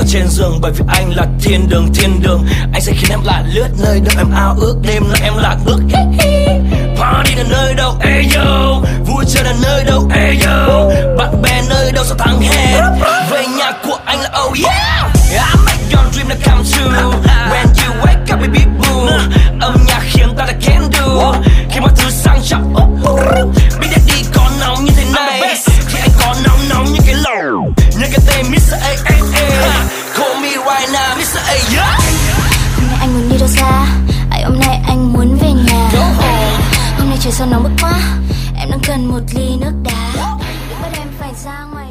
trên giường, bởi vì anh là thiên đường, thiên đường. Anh sẽ khiến em lại lướt nơi đâu em ao ước, đêm nay em lạc bước. Party là nơi đâu, ey yo, vui chơi là nơi đâu, ey yo, bạn bè nơi đâu sau tháng hè, về nhà của anh là oh yeah. I make your dream that come true when you wake up baby boo. Âm nhạc khiến ta đã can do khi mọi thứ sang trọng. Biết đi có nóng như thế này thì anh có nóng nóng như cái lẩu, như cái tên Mr. A. Call me right now Mr. A, yeah. Hôm nay anh muốn đi đâu xa, hôm nay anh muốn về nhà. Hôm nay trời sao nóng bức quá, em đang cần một ly nước đá. Đừng bắt em phải ra ngoài.